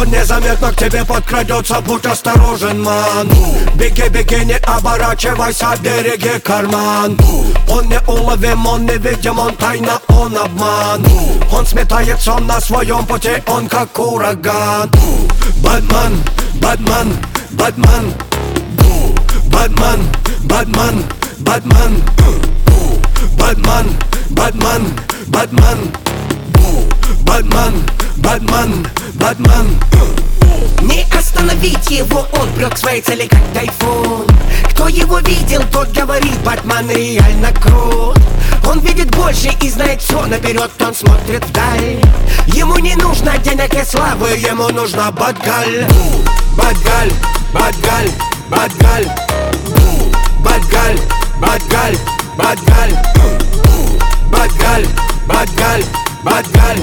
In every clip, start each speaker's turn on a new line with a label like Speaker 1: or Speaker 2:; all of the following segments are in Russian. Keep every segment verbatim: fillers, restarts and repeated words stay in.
Speaker 1: Он незаметно к тебе подкрадется, будь осторожен, ман. Беги, беги, не оборачивайся, береги карман. Он неуловим, он невидим, он тайна, он обман. Он сметается на своем пути, он как ураган. Бэтмен, Бэтмен, Бэтмен, Бэтмен, Бэтмен, Бэтмен, Бэтмен, Бэтмен, Бэтмен, Бэтмен, Бэтмен, Бэтмен.
Speaker 2: Не остановить его, он прет к своей цели как тайфун. Кто его видел, тот говорит, Бэтмен реально крут. Он видит больше и знает все наперед, он смотрит вдаль. Ему не нужно денег и славы, ему нужна Бэтгаль.
Speaker 1: Бэтгаль, Бэтгаль, Бэтгаль, Бэтгаль, Бэтгаль, Бэтгаль, Бэтгаль, Бэтгаль, Бэтгаль,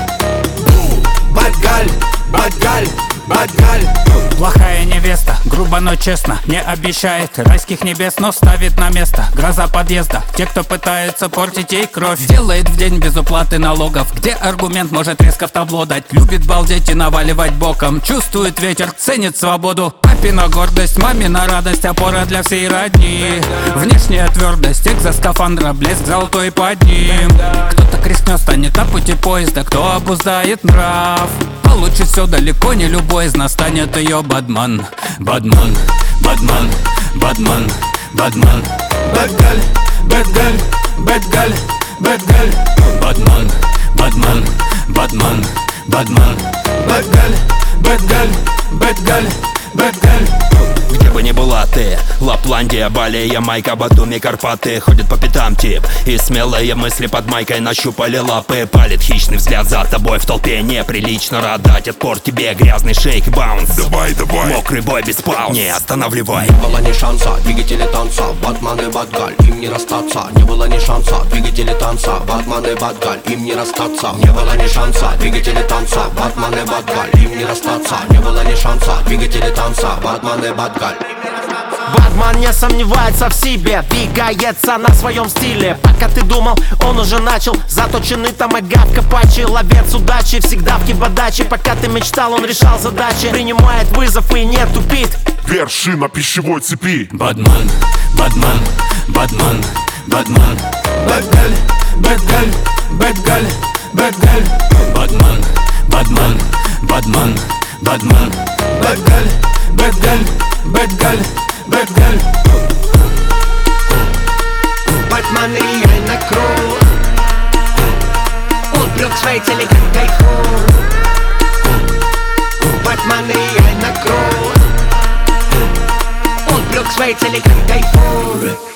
Speaker 1: Бэтгаль, Бэтгаль, Бэтгаль.
Speaker 3: Плохая невеста, грубо, но честно, не обещает райских небес, но ставит на место. Гроза подъезда, те, кто пытается портить ей кровь, делает в день без уплаты налогов. Где аргумент может резко в табло дать? Любит балдеть и наваливать боком. Чувствует ветер, ценит свободу. Папина гордость, мамина радость, опора для всей родни. Внешняя твердость, экзоскафандра, блеск золотой под ним. Кто-то крестнет, станет на пути поезда, кто обуздает нрав. Получит все далеко, не любой из нас станет ее Бэтмен. Бэтмен, Бэтмен, Бэтмен, Бэтмен.
Speaker 1: Бэтгаль, Бэтгаль, Бэтгаль, Бэтгаль.
Speaker 3: Бэтмен, Бэтмен, Бэтмен, Бэтмен.
Speaker 1: Бэтгаль, Бэтгаль, Бэтгаль, Бэтгаль.
Speaker 4: Где бы ни была ты, Лапландия, Бали, Ямайка, Батуми, Карпаты. Ходит по пятам тип, и смелые мысли под майкой нащупали лапы. Палит хищный взгляд за тобой в толпе, неприлично радать отпор тебе. Грязный шейк, баунс,
Speaker 5: Давай, давай.
Speaker 4: мокрый бой без пауз, не останавливай.
Speaker 6: Не было ни шанса, двигатели танца, Бэтмен и Бэтгаль, им не расстаться. Не было ни шанса, двигатели танца, Бэтмен и Бэтгаль, им не расстаться. Не было ни шанса, двигатели танца, Бэтмен и Бэтгаль, им не расстаться. Не было ни шанса, двигатели танца, Бэтмен и Бэтгаль.
Speaker 7: Бэтмен не сомневается в себе, двигается на своем стиле. Пока ты думал, он уже начал. Заточенный томагавк, капачи, ловец удачи, всегда в кибодаче. Пока ты мечтал, он решал задачи, принимает вызов и не тупит.
Speaker 5: Вершина пищевой цепи.
Speaker 3: Бэтмен, Бэтмен, Бэтмен, Бэтмен.
Speaker 1: Бэтгаль, Бэтгаль, Бэтгаль, Бэтгаль.
Speaker 3: Бэтмен, Бэтмен, Бэтмен, Бэтмен.
Speaker 1: Бэтгаль, Бэтгаль, Бэтгаль, Бэтгаль.
Speaker 2: Бэтмен реально крут. Он прет к своей цели как тайфун. Бэтмен реально крут. Он прет к своей цели как тайфун.